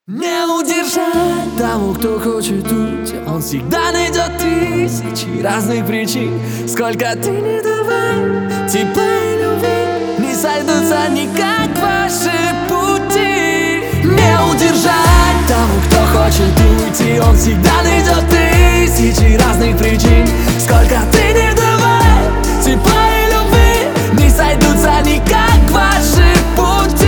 Не удержать того, кто хочет уйти. Он всегда найдет тысячи разных причин. Сколько ты не давай тепла и любви, не сойдутся никак ваши пути. Не удержать того, кто хочет уйти. Он всегда найдет тысячи разных причин. Сколько ты не давай тепла и любви, не сойдутся никак ваши пути.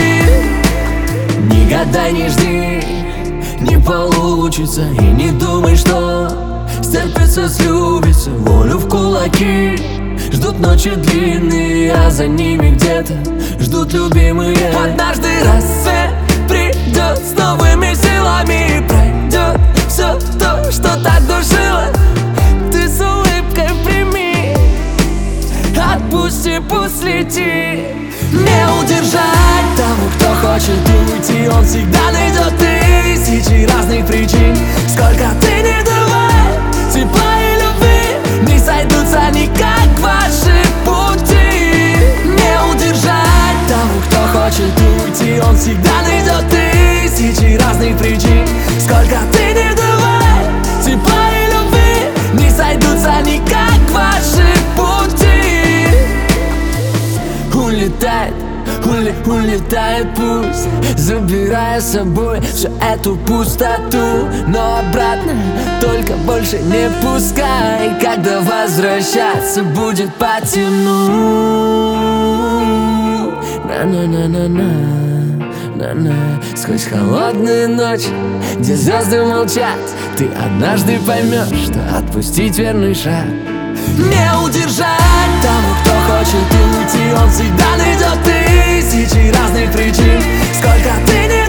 Не гадай, не жди, не получится. И не думай, что стерпится, слюбится, волю в кулаки. Ждут ночи длинные, а за ними где-то ждут любимые. Однажды рассвет придет с новыми силами, и пройдет все то, что так душило. Ты с улыбкой прими, отпусти, пусть летит. Не удержать того, кто хочет уйти. Он всегда найдет тысячи разных причин. Сколько ты не давай тепла и любви, не сойдутся никак ваши пути. Не удержать того, кто хочет уйти. Он всегда найдет тысячи разных причин. Сколько ты не давай тепла и любви, не сойдутся никак ваши пути. Улетает пусть, забирая с собой всю эту пустоту. Но обратно только больше не пускай. Когда возвращаться будет по темну. На-на-на-на-на, сквозь холодные ночи, где звезды молчат, ты однажды поймешь, что отпустить верный шаг. Не удержать того, кто хочет уйти. Он всегда найдет тысячи разных причин. Сколько ты не